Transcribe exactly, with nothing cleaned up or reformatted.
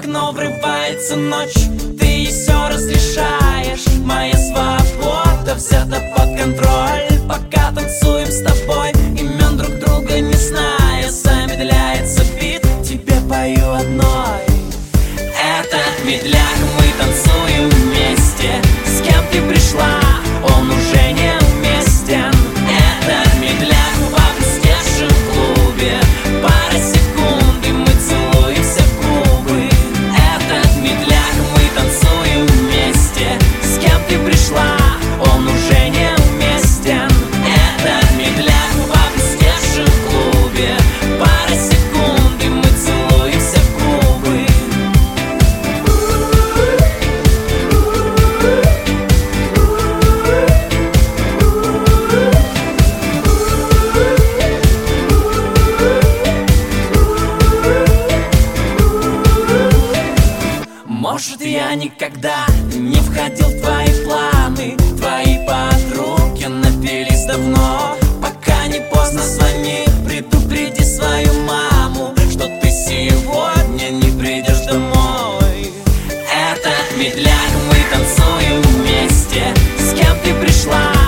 окно врывается ночь, ты ей все разрешаешь. Моя свобода взята под контроль, пока танцуем с тобой, имен друг друга не зная. Замедляется бит, тебе пою одной. Этот медляк, мы танцуем вместе. С кем ты пришла, он уже не уместен. Этот медляк в опустевшем клубе, пара секунд и мы целуемся в губы. Этот медляк, мы танцуем вместе. С кем ты пришла, он уже не уместен. Этот медляк в опустевшем клубе, пара секунд и мы целуемся в губы. Может, я никогда не входил в твои планы. Твои подруги напились давно. Пока не поздно, звони, предупреди свою маму, что ты сегодня не придешь домой. Этот медляк, мы танцуем вместе. С кем ты пришла,